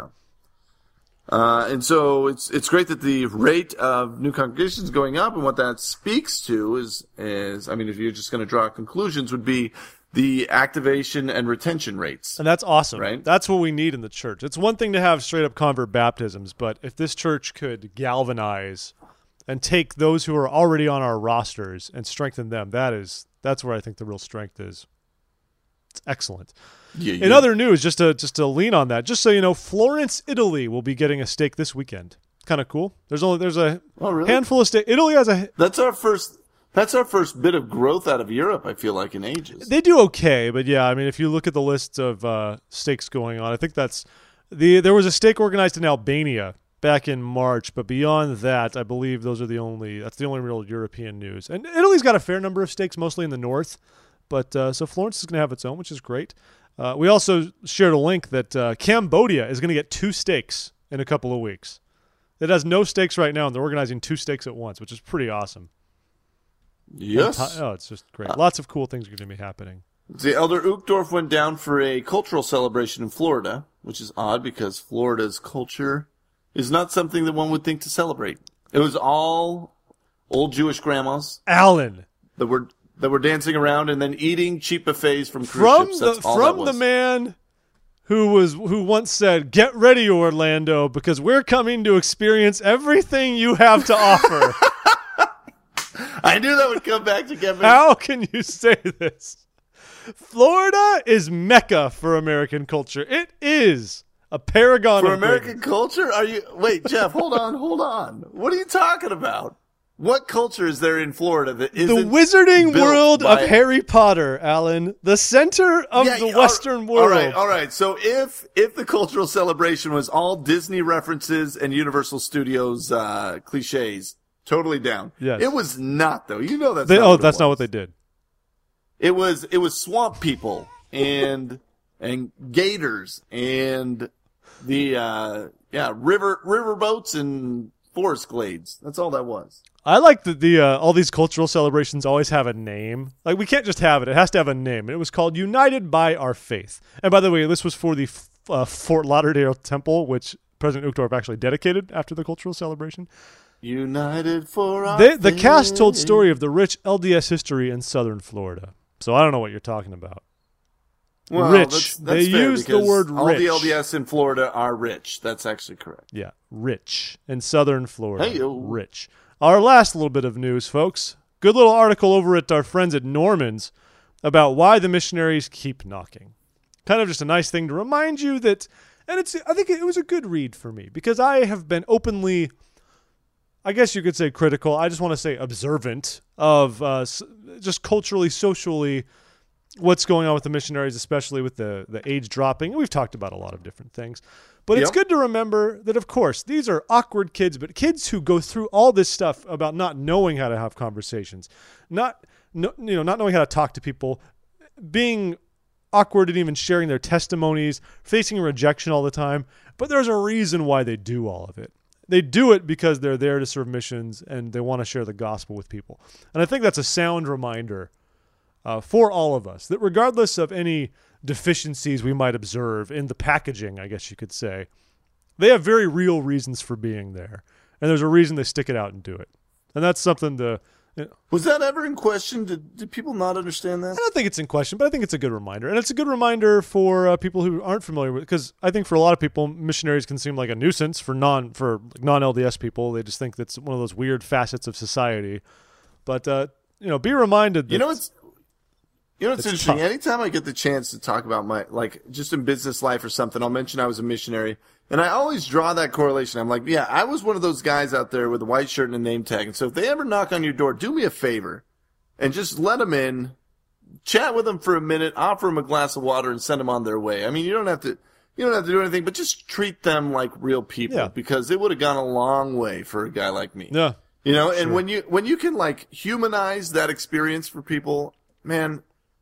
down. And so it's great that the rate of new congregations is going up, and what that speaks to is I mean, if you're just going to draw conclusions, would be the activation and retention rates. And that's awesome. Right? That's what we need in the church. It's one thing to have straight up convert baptisms, but if this church could galvanize and take those who are already on our rosters and strengthen them, that's where I think the real strength is. It's excellent. Yeah, In other news, just to lean on that, just so you know, Florence, Italy will be getting a stake this weekend. Kind of cool. There's a really? handful of stakes. Italy has That's our first bit of growth out of Europe, I feel like, in ages. They do okay, but yeah, I mean, if you look at the list of stakes going on, I think there was a stake organized in Albania back in March, but beyond that, I believe that's the only real European news. And Italy's got a fair number of stakes, mostly in the north, but so Florence is going to have its own, which is great. We also shared a link that Cambodia is going to get 2 stakes in a couple of weeks. It has no stakes right now, and they're organizing 2 stakes at once, which is pretty awesome. Yes. Oh, it's just great. Lots of cool things are going to be happening. The Elder Uchtdorf went down for a cultural celebration in Florida, which is odd because Florida's culture is not something that one would think to celebrate. It was all old Jewish grandmas Alan. that were dancing around and then eating cheap buffets from cruise ships. That's all that was. The man who once said, "Get ready, Orlando, because we're coming to experience everything you have to offer." I knew that would come back to get me. How can you say this? Florida is Mecca for American culture. It is a paragon For of American greatness. culture? Wait, Jeff, hold on. What are you talking about? What culture is there in Florida that The isn't wizarding built world by- of Harry Potter, Alan. The center of the Western world. All right. So if the cultural celebration was all Disney references and Universal Studios cliches, totally down. Yes. It was not though. You know that's That's not what they did. It was swamp people and gators and the river boats and forest glades. That's all that was. I like that all these cultural celebrations always have a name. Like, we can't just have it. It has to have a name. And it was called United by Our Faith. And by the way, this was for the Fort Lauderdale Temple, which President Uchtdorf actually dedicated after the cultural celebration. United for our The faith. cast told story of the rich LDS history in southern Florida. So I don't know what you're talking about. Well, Rich. That's They fair use the because word all rich. the LDS in Florida are rich. That's actually correct. Yeah, rich. In southern Florida. Hey-o. Rich. Our last little bit of news, folks. Good little article over at our friends at Norman's about why the missionaries keep knocking. Kind of just a nice thing to remind you that, and I think it was a good read for me because I have been openly I guess you could say critical. I just want to say observant of just culturally, socially, what's going on with the missionaries, especially with the age dropping. We've talked about a lot of different things. But it's good to remember that, of course, these are awkward kids, but kids who go through all this stuff about not knowing how to have conversations, not knowing how to talk to people, being awkward and even sharing their testimonies, facing rejection all the time. But there's a reason why they do all of it. They do it because they're there to serve missions and they want to share the gospel with people. And I think that's a sound reminder for all of us that regardless of any deficiencies we might observe in the packaging, I guess you could say, they have very real reasons for being there. And there's a reason they stick it out and do it. And that's something to... Was that ever in question? Did people not understand that? I don't think it's in question, but I think it's a good reminder. And it's a good reminder for people who aren't familiar with it, because I think for a lot of people, missionaries can seem like a nuisance for non-LDS people. They just think that's one of those weird facets of society. But, be reminded that... It's interesting. Tough. Anytime I get the chance to talk about my, just in business life or something, I'll mention I was a missionary. And I always draw that correlation. I'm like, yeah, I was one of those guys out there with a white shirt and a name tag. And so if they ever knock on your door, do me a favor and just let them in, chat with them for a minute, offer them a glass of water and send them on their way. I mean, you don't have to do anything, but just treat them like real people because it would have gone a long way for a guy like me. Yeah. And when you can humanize that experience for people, man,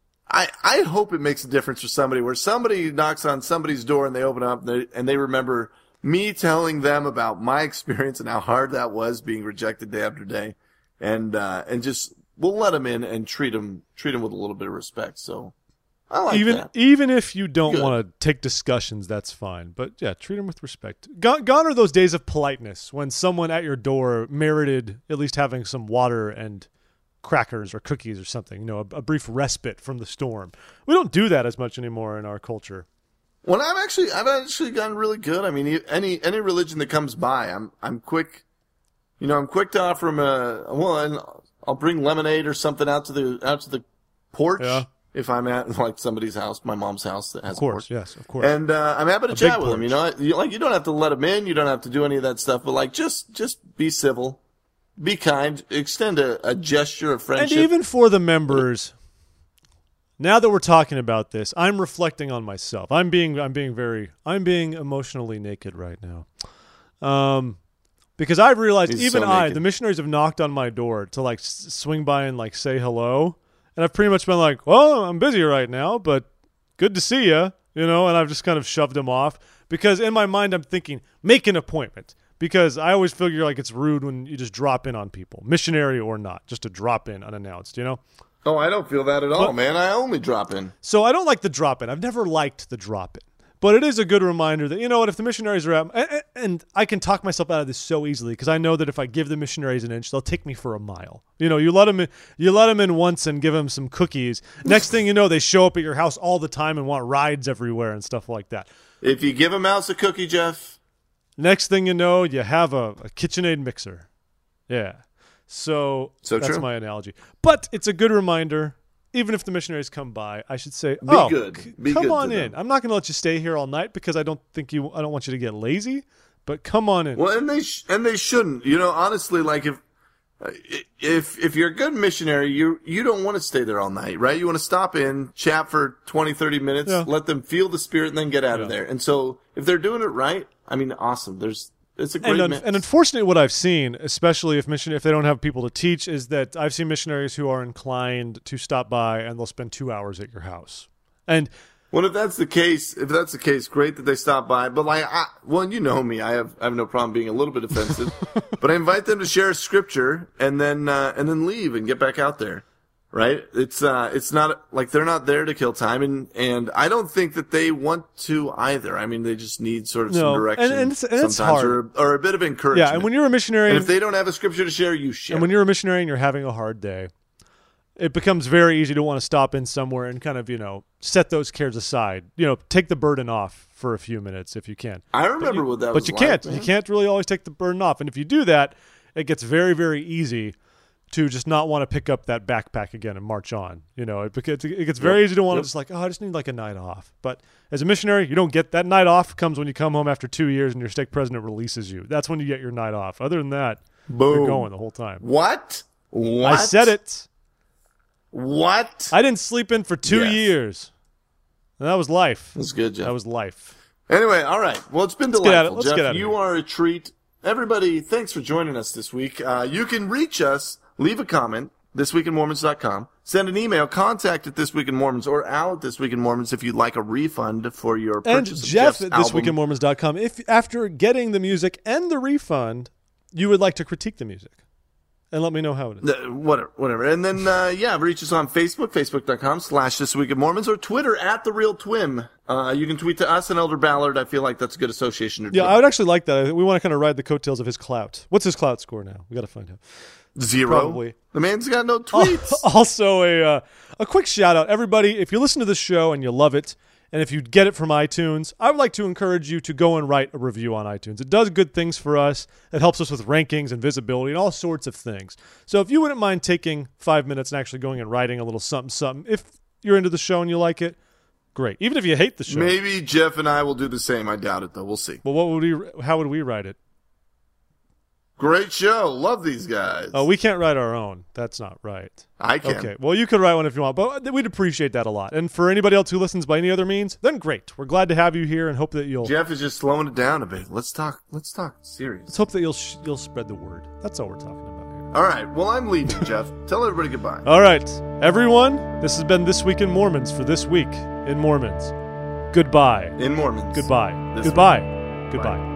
I hope it makes a difference for somebody where somebody knocks on somebody's door and they open up and they remember me telling them about my experience and how hard that was being rejected day after day. And just, we'll let them in and treat them with a little bit of respect. So I like that. Even if you don't want to take discussions, that's fine. But yeah, treat them with respect. Gone are those days of politeness when someone at your door merited at least having some water and crackers or cookies or something, a brief respite from the storm. We don't do that as much anymore in our culture. Well, I've actually gotten really good. I mean, any religion that comes by, I'm quick. I'm quick to offer them and I'll bring lemonade or something out to the porch if I'm at somebody's house, my mom's house that has a porch. Yes, of course. And I'm happy to chat with them. You don't have to let them in, you don't have to do any of that stuff, but just be civil. Be kind. Extend a gesture of friendship. And even for the members, now that we're talking about this, I'm reflecting on myself. I'm being emotionally naked right now, because I've realized the missionaries have knocked on my door to swing by and say hello, and I've pretty much been like, well, I'm busy right now, but good to see you, and I've just kind of shoved them off because in my mind I'm thinking, make an appointment. Because I always figure it's rude when you just drop in on people, missionary or not, just to drop in unannounced, Oh, I don't feel that at all, man. I only drop in. So I don't like the drop in. I've never liked the drop in. But it is a good reminder that, if the missionaries are out, and I can talk myself out of this so easily because I know that if I give the missionaries an inch, they'll take me for a mile. You let them in once and give them some cookies. Next thing you know, they show up at your house all the time and want rides everywhere and stuff like that. If you give a mouse a cookie, Jeff... Next thing you know, you have a KitchenAid mixer. Yeah. So that's true. My analogy. But it's a good reminder, even if the missionaries come by, I should say, come on in. I'm not going to let you stay here all night because I don't want you to get lazy, but come on in. Well, and they shouldn't. Honestly, if you're a good missionary, you don't want to stay there all night, right? You want to stop in, chat for 20, 30 minutes, let them feel the spirit, and then get out of there. And so if they're doing it right, I mean, awesome. It's a great mix. And unfortunately, what I've seen, especially if they don't have people to teach, is that I've seen missionaries who are inclined to stop by and they'll spend 2 hours at your house. And well, if that's the case, great that they stop by. But you know me, I have no problem being a little bit offensive. But I invite them to share a scripture and then leave and get back out there. Right? It's not they're not there to kill time, and I don't think that they want to either. I mean, they just need sort of some direction and sometimes, hard. Or a bit of encouragement. Yeah, and when you're a missionary, and if they don't have a scripture to share, you share. And when you're a missionary and you're having a hard day, it becomes very easy to want to stop in somewhere and kind of set those cares aside. Take the burden off for a few minutes if you can. I remember what that was. But you can't. Man. You can't really always take the burden off, and if you do that, it gets very, very easy to just not want to pick up that backpack again and march on. It gets very easy to want to just I just need a night off. But as a missionary, you don't get that night off. Comes when you come home after 2 years and your stake president releases you. That's when you get your night off. Other than that, Boom. You're going the whole time. What? I said it. What? I didn't sleep in for 2 Yes. years. And that was life. That's good, Jeff. That was life. Anyway, all right. Well, it's been get at it. delightful, Let's get Jeff. out of You here. are a treat. Everybody, thanks for joining us this week. You can reach us, leave a comment, thisweekinmormons.com. Send an email, contact at thisweekinmormons or Al at thisweekinmormons if you'd like a refund for your And purchase of Jeff Jeff's at album. thisweekinmormons.com if after getting the music and the refund, you would like to critique the music. And let me know how it is. Whatever. And then, reach us on Facebook, facebook.com/thisweekinmormons or Twitter at TheRealTwim. You can tweet to us and Elder Ballard. I feel like that's a good association to do. Yeah, I would actually like that. We want to kind of ride the coattails of his clout. What's his clout score now? We got to find out. 0. Probably. The man's got no tweets. Also, a quick shout out, everybody. If you listen to this show and you love it, and if you get it from iTunes, I would like to encourage you to go and write a review on iTunes. It does good things for us. It helps us with rankings and visibility and all sorts of things. So if you wouldn't mind taking 5 minutes and actually going and writing a little something, if you're into the show and you like it, great. Even if you hate the show. Maybe Jeff and I will do the same. I doubt it, though. We'll see. Well, how would we write it? Great show. Love these guys. Oh, we can't write our own. That's not right. I can. Okay. Well, you could write one if you want, but we'd appreciate that a lot. And for anybody else who listens by any other means, then great. We're glad to have you here and hope that you'll. Jeff is just slowing it down a bit. Let's talk serious. Let's hope that you'll spread the word. That's all we're talking about here. All right. Well, I'm leaving, Jeff. Tell everybody goodbye. All right, everyone. This has been This Week in Mormons for this week in Mormons. Goodbye. In Mormons. Goodbye. This Goodbye. week. Goodbye. Bye.